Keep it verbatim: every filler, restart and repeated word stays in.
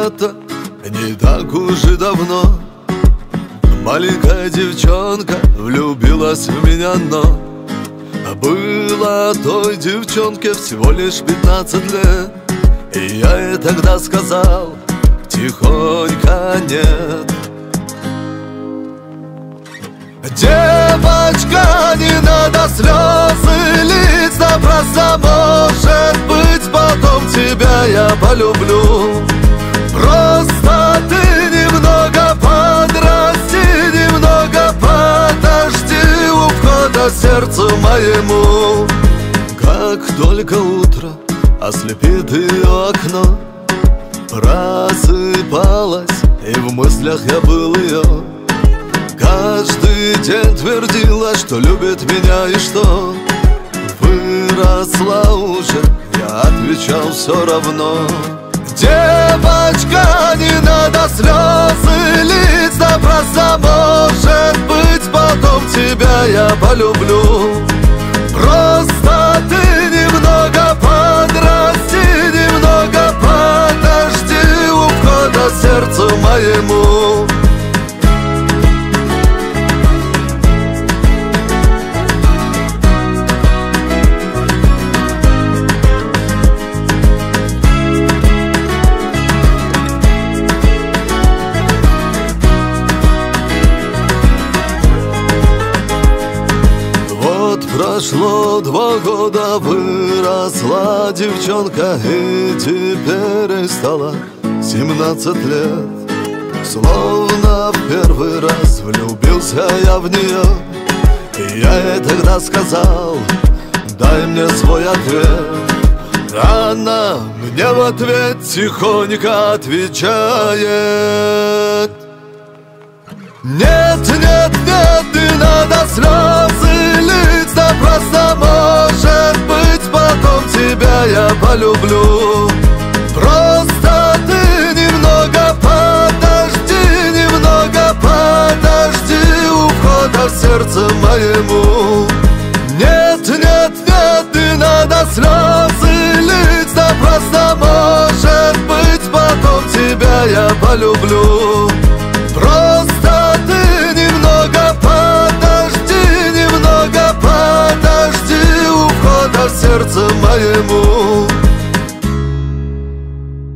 это не так уж и давно. Маленькая девчонка влюбилась в меня, но было той девчонке всего лишь пятнадцать лет. И я ей тогда сказал тихонько нет. Девочка, не надо слезы лить, да просто, может быть, потом тебя я полюблю. Просто ты немного подрасти, немного подожди у входа сердцу моему. Как только утро ослепит ее окно, просыпалась, и в мыслях я был ее. Каждый день твердила, что любит меня и что выросла уже, я отвечал все равно. Девочка, не надо слезы лить, да просто, может быть, потом тебя я полюблю. Просто ты немного подрасти, немного подожди у входа сердцу моему. Прошло два года, выросла девчонка, и теперь ей стало семнадцать лет. Словно в первый раз влюбился я в нее, и я ей тогда сказал: дай мне свой ответ. Она мне в ответ тихонько отвечает: нет, нет, нет, не надо слезы лить, да просто, может быть, потом тебя я полюблю. Просто ты немного подожди, немного подожди у входа в сердце моему. Нет, нет, нет, не надо слезы лить, да просто, может быть, потом тебя я полюблю. Просто ты немного подожди, немного подожди у входа в сердце моему.